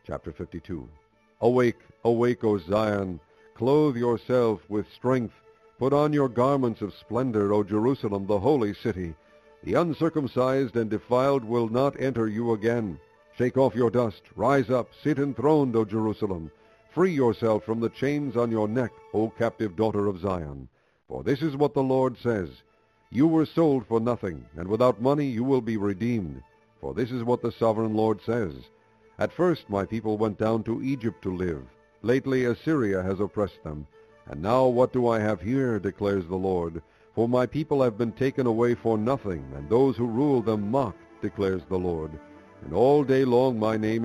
Chapter 52. Awake, awake, O Zion! Clothe yourself with strength. Put on your garments of splendor, O Jerusalem, the holy city. The uncircumcised and defiled will not enter you again. Shake off your dust. Rise up. Sit enthroned, O Jerusalem. Free yourself from the chains on your neck, O captive daughter of Zion. For this is what the Lord says. You were sold for nothing, and without money you will be redeemed. For this is what the sovereign Lord says. At first my people went down to Egypt to live. Lately Assyria has oppressed them. And now what do I have here, declares the Lord? For my people have been taken away for nothing, and those who rule them mocked, declares the Lord. And all day long my name